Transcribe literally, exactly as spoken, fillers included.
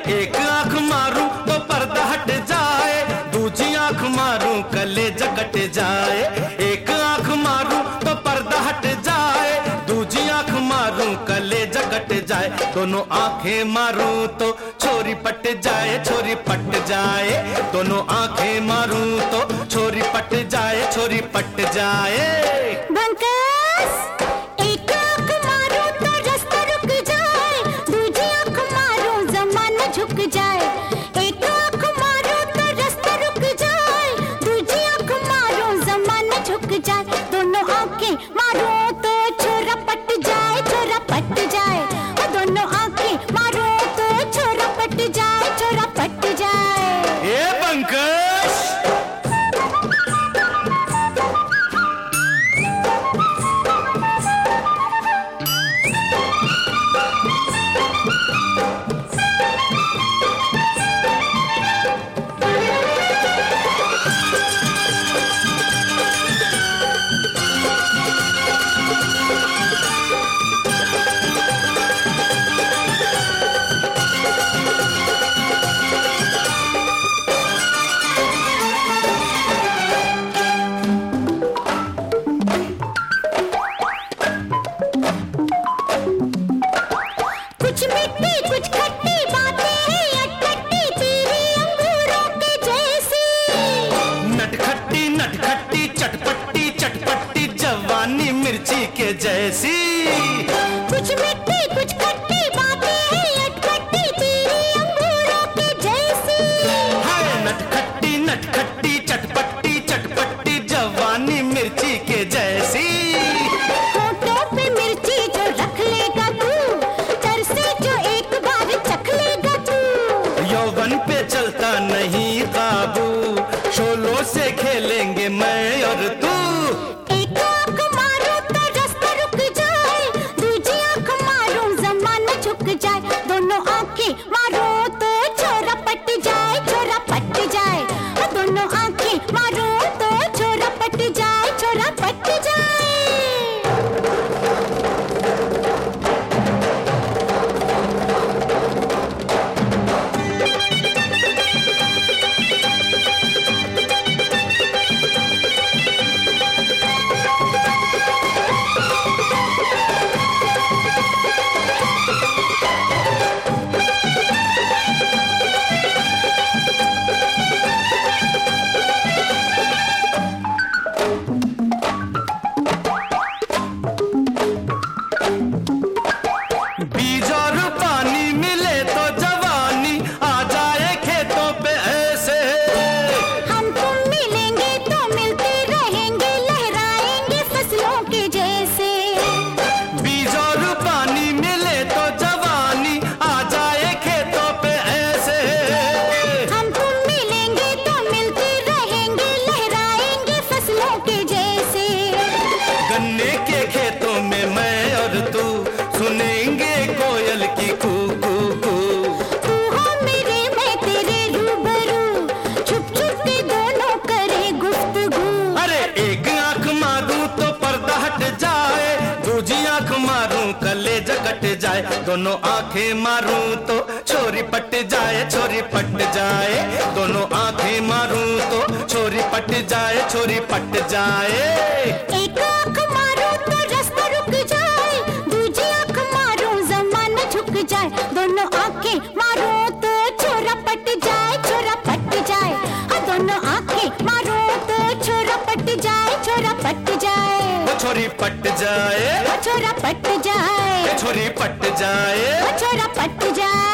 एक आंख मारूं तो पर्दा हट जाए, दूजी आंख मारूं कलेजा कट जाए। एक आंख मारूं तो पर्दा हट जाए, दूजी आंख मारूं कलेजा कट जाए। दोनों आंखें मारूं तो छोरी पट जाए, छोरी पट जाए। दोनों आंखें मारूं तो छोरी पट जाए, छोरी पट जाए। बंकस, एक आंख मारूं तो रास्ता रुक जाए, दूजी आंख मारूं जमाना झुक जाए। एक आंख मारूं तो रास्ता रुक जाए, दूजी आंख मारूं जमाना झुक जाए। दोनों आंखें मारूं तो छोरा पट जाए, छोरा पट जाए। दोनों आंखें मारूं तो छोरा पट जाए, छोरा पट जाए। ए बंकस, कुछ मीठी कुछ खट्टी बातें हैं अटपटी तेरी अंगूरों के जैसी। नटखट्टी नटखट्टी चटपट्टी चटपट्टी जवानी मिर्ची के जैसी। कुछ मीठी कुछ खट्टी बातें हैं अटपटी तेरी अंगूरों के जैसी। हाय नटखट्टी नटखट्टी चटपट्टी चटपट्टी जवानी मिर्ची के जैसी। होठों पे मिर्ची जो रख लेगा तू, तरसे जो एक बार चख लेगा तू। यौवन पे चलता नहीं काबू, शोलों से खेलेंगे मैं और तू। एक आंख मारूं तो रास्ता रुक जाए, दूजी आंख मारूं जमाना झुक जाए। दोनों आंखें मारूं तो छोरा पट जाए, छोरा पट जाए। दोनों आंखें मारूं तो छोरा पट जाए, छोरा पट जाए। बीज और पानी मिले तो जवानी आ जाए खेतों पे ऐसे। हम तुम मिलेंगे तो मिलते रहेंगे, लहराएंगे फसलों के जैसे। बीज और पानी मिले तो जवानी आ जाए खेतों पे ऐसे। हम तुम मिलेंगे तो मिलते रहेंगे, लहराएंगे फसलों के जैसे। गन्ने के खेतों में मैं और तू सुनेंगे कोयल की कू कू कू। तू हो मेरे मैं तेरे रूबरू, छुप छुप के दोनों करे गुफ्तगू। अरे एक आंख मारूं तो पर्दा हट जाए, दूजी आंख मारूं कलेजा कट जाए। दोनों आंखें मारूं तो छोरी पट जाए, छोरी पट जाए। दोनों आंखें मारूं तो छोरी पट जाए, छोरी पट जाए। एक आंख मारूं तो रास्ता रुक जाए, दूजी आंख मारूं जमाना झुक जाए। दोनों आंखें मारूं तो छोरा पट जाए, छोरा पट जाए। हाँ दोनों आंखें मारूं तो छोरा पट जाए, छोरा पट जाए। वो छोरी पट जाए, वो छोरा पट जाए, छोरी पट जाए। वो छोरा पट जाए।